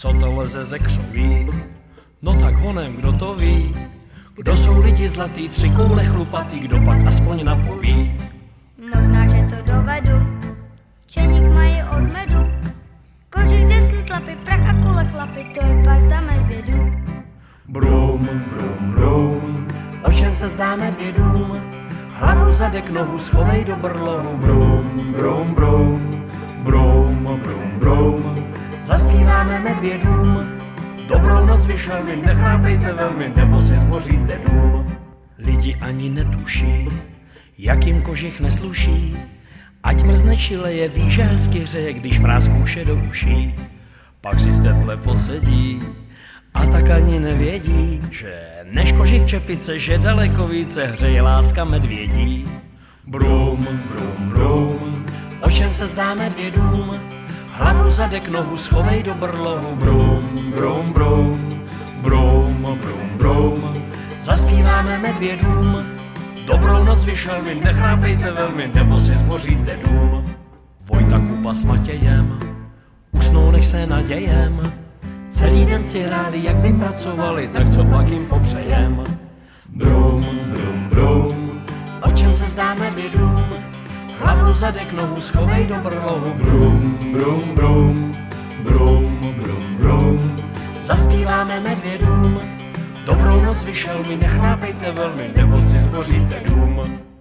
co to leze ze křoví. No tak honem, kdo to ví? Kdo jsou lidi zlatý, 3 koule chlupatý, kdo pak aspoň napoví? Možná, že to dovedu, čeník mají od medu, kožich desný tlapy, prach a kule chlapy, to je parta medvědů. Brum, brum, brum, o čem se zdá medvědům? Hlavu, zadek, nohu, schovej do brlohu. Brum, brum, brum, brum, brum, brum, zaspíváme medvědům. Dobrou noc vyšel mi, nechápejte velmi, nebo si zboříte dům. Lidi ani netuší, jak jim kožich nesluší, ať mrzne či leje, ví, že hezky hřeje, když mráz kouše do uší. Pak si v teple posedí a tak ani nevědí, že než kožich čepice, že daleko více hřeje láska medvědí. Brum, brum, brum, o čem se zdá medvědům? Hlavu, zadek, nohu, schovej do brlohu. Brum, brum, brum, brum, brum, brum, zaspíváme medvědům. Dobrou noc vyšel mi, nechápejte velmi, nebo si zboříte dům. Vojta Kuba s Matějem usnou, než se nadějem. Celý den si hráli, jak by pracovali, tak co pak jim popřejem. Brum, brum, brum, o čem se zdá medvědům? Hlavu, zadek, nohu, schovej do brlohu. Brum, brum, brum, brum, brum, brum, zaspíváme medvědům. Dobrou noc vyšel mi, nechápejte velmi, nebo si zboříte dům.